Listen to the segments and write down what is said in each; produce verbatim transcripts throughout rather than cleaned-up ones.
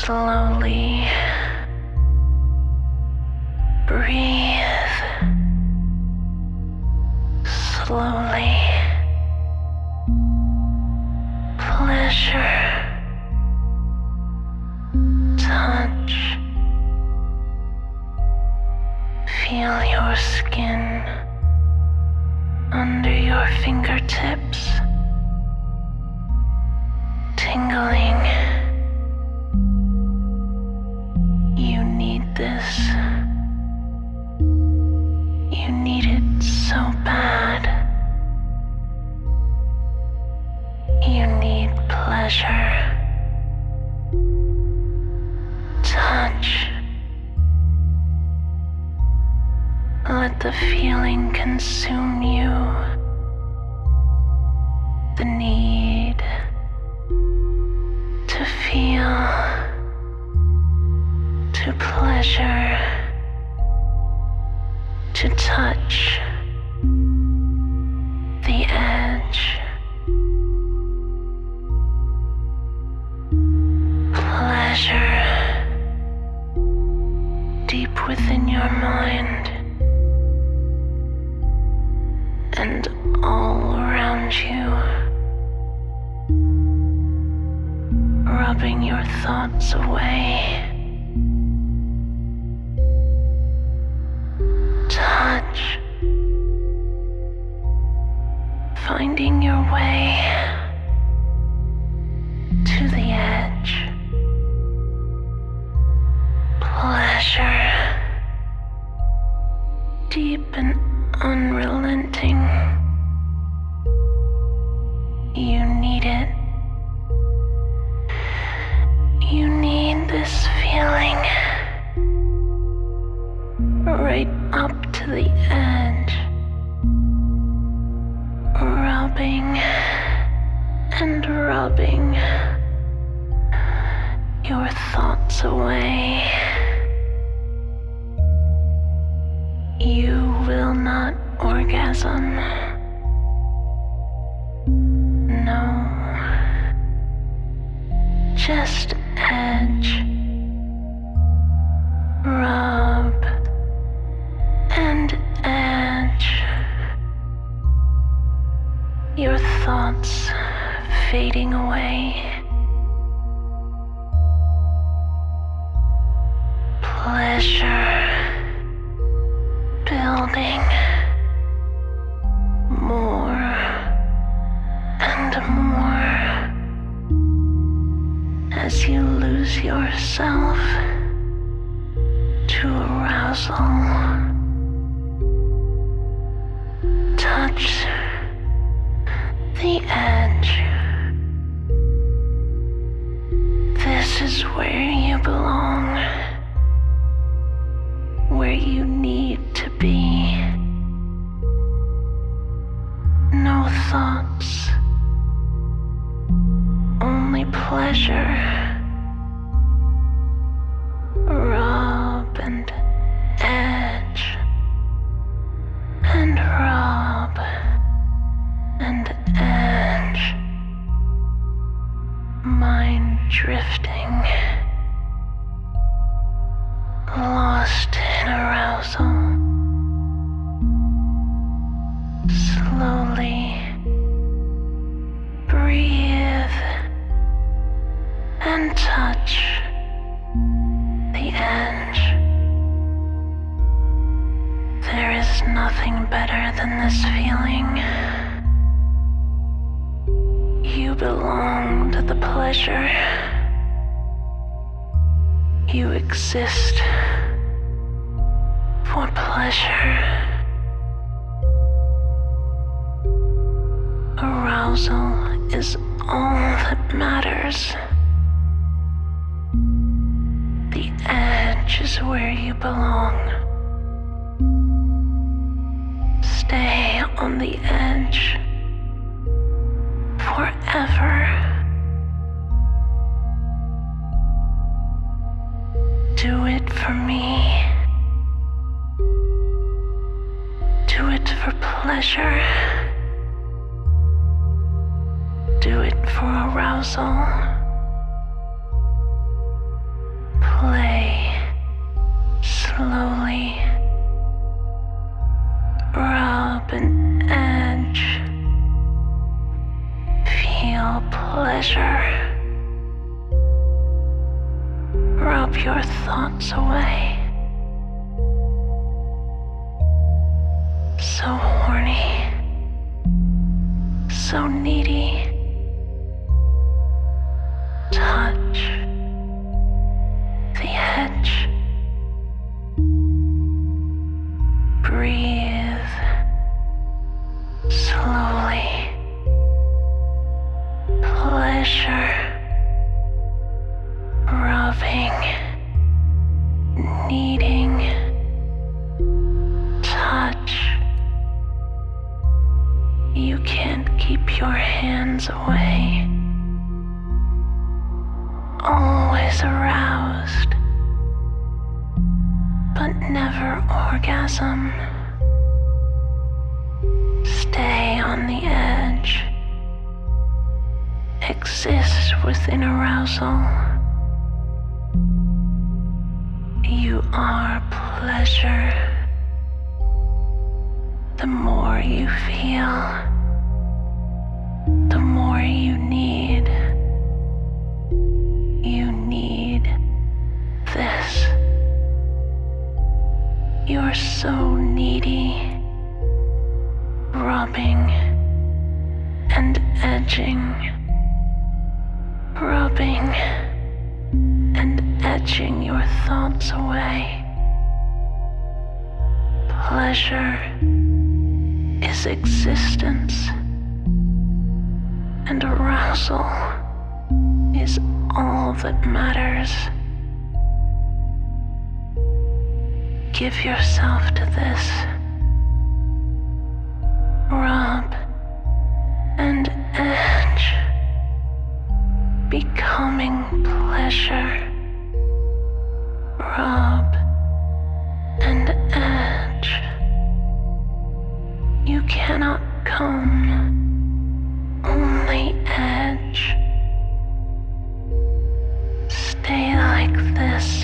Slowly breathe. Slowly. Pleasure. Touch. Feel your skin under your fingertips, tingling. You need this. You need it so bad. You need pleasure. Touch. Let the feeling consume you. The need to feel, to pleasure, to touch the edge. Pleasure deep within your mind and all around you, rubbing your thoughts away. Touch, finding your way to the edge. Pleasure, deep and unrelenting. You need it. You need this feeling right up to the edge, rubbing and rubbing your thoughts away. You will not orgasm. No. Just edge. Rub and edge. Your thoughts fading away. Pleasure building more and more as you lose yourself to arousal. Touch the edge. This is where you belong, where you need to be. No thoughts, only pleasure. Rub and edge, and rub and edge. Mind drifting, lost in arousal. Slowly breathe and touch the edge. There is nothing better than this feeling. You belong to the pleasure. You exist for pleasure. Arousal is all that matters. The edge is where you belong. Stay on the edge forever. Do it for me. Do it for pleasure. Do it for arousal. Play slowly. Rub and edge. Feel pleasure. Rub your thoughts away. So horny. So needy. Touch the edge. Breathe slowly. Pleasure. Rubbing. Kneading. Touch. You can't keep your hands away. Always aroused, but never orgasm. Stay on the edge. Exist within arousal. You are pleasure. The more you feel, the more you need. You need this. You're so needy. Rubbing and edging. Rubbing and edging your thoughts away. Pleasure is existence, and arousal is all that matters. Give yourself to this. Rub and edge, becoming pleasure. Rub and edge. You cannot come, only edge. Stay like this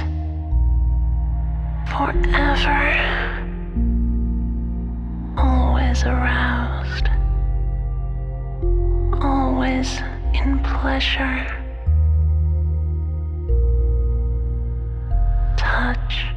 forever. Always aroused, always in pleasure. Touch